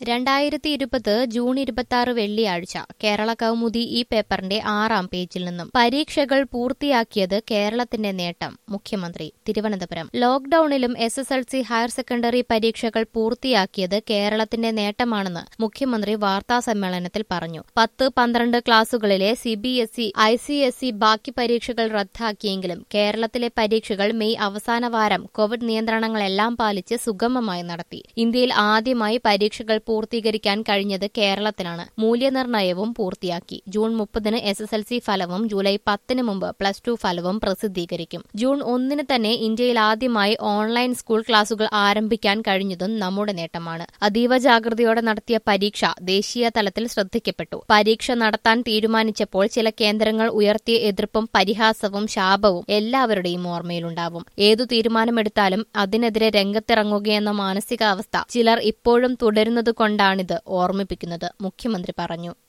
2020 June 26 വെള്ളിയാഴ്ച കേരള കൗമുദി ഈ പേപ്പറിന്റെ 6-ാം പേജിൽ നിന്നും പരീക്ഷകൾ പൂർത്തിയാക്കിയത് കേരളത്തിന്റെ നേട്ടം മുഖ്യമന്ത്രി തിരുവനന്തപുരം. ലോക്ഡൌണിലും SSLC ഹയർ സെക്കൻഡറി പരീക്ഷകൾ പൂർത്തിയാക്കിയത് കേരളത്തിന്റെ നേട്ടമാണെന്ന് മുഖ്യമന്ത്രി വാർത്താസമ്മേളനത്തിൽ പറഞ്ഞു. 10-12 ക്ലാസുകളിലെ CBSE, ICSE ബാക്കി പരീക്ഷകൾ റദ്ദാക്കിയെങ്കിലും കേരളത്തിലെ പരീക്ഷകൾ മെയ് അവസാന വാരം കോവിഡ് നിയന്ത്രണങ്ങളെല്ലാം പാലിച്ച് സുഗമമായി നടത്തി. ഇന്ത്യയിൽ ആദ്യമായി പരീക്ഷകൾ പൂർത്തീകരിക്കാൻ കഴിഞ്ഞത് കേരളത്തിലാണ്. മൂല്യനിർണ്ണയവും പൂർത്തിയാക്കി. ജൂൺ 30-ന് SSLC ഫലവും ജൂലൈ 10-ന് മുമ്പ് +2 ഫലവും പ്രസിദ്ധീകരിക്കും. ജൂൺ 1-ന് തന്നെ ഇന്ത്യയിൽ ആദ്യമായി ഓൺലൈൻ സ്കൂൾ ക്ലാസുകൾ ആരംഭിക്കാൻ കഴിഞ്ഞതും നമ്മുടെ നേട്ടമാണ്. അതീവ ജാഗ്രതയോടെ നടത്തിയ പരീക്ഷ ദേശീയ തലത്തിൽ ശ്രദ്ധിക്കപ്പെട്ടു. പരീക്ഷ നടത്താൻ തീരുമാനിച്ചപ്പോൾ ചില കേന്ദ്രങ്ങൾ ഉയർത്തിയ എതിർപ്പും പരിഹാസവും ശാപവും എല്ലാവരുടെയും ഓർമ്മയിലുണ്ടാവും. ഏതു തീരുമാനമെടുത്താലും അതിനെതിരെ രംഗത്തിറങ്ങുകയെന്ന മാനസികാവസ്ഥ ചിലർ ഇപ്പോഴും തുടരുന്നതുകൊണ്ടാണിത് ഓർമ്മിപ്പിക്കുന്നത്, മുഖ്യമന്ത്രി പറഞ്ഞു.